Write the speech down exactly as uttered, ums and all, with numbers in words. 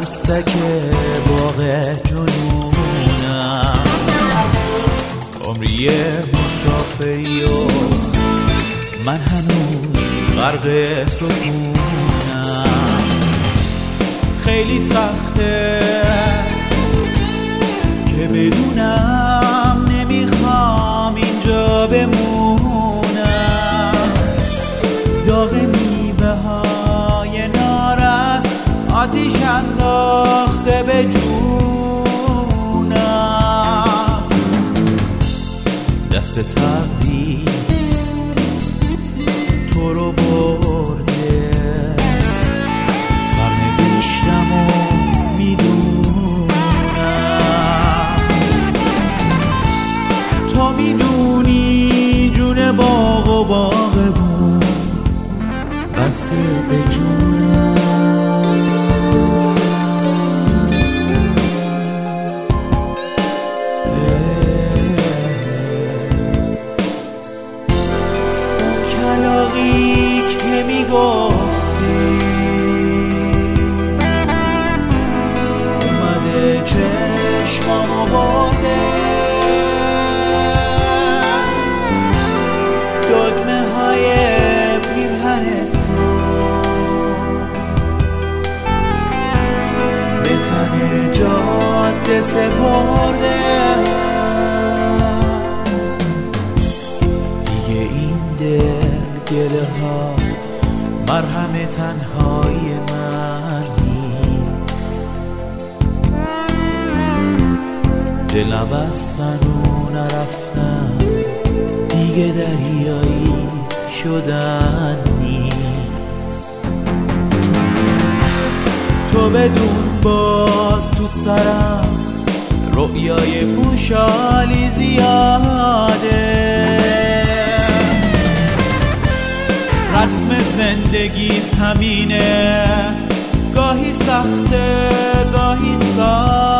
ترسک باغ جنونم، عمری مسافری و من هنوز غرق سکونم. خیلی سخته که بدونم نمیخوام اینجا بمونم. داغ میوه های نارس آتیش انداخته به جونم. دست تقدیر تو رو برده، سرنوشتم و میدونم. تو میدونی جون باغ و باغبون بسته به جونم. کلاغی که میگفتی اومده چشمامو برده، دگمه های پیرهنت تو به تن جاده سپرده. دیگه این دل گله ها مرهم تنهای من نیست. دلم بستن و نرفتن دیگه دریایی شدن نیست. تو بدون باز تو سرم رؤیای پوشالی زیاده. رسم زندگی همینه، گاهی سخته گاهی ساده.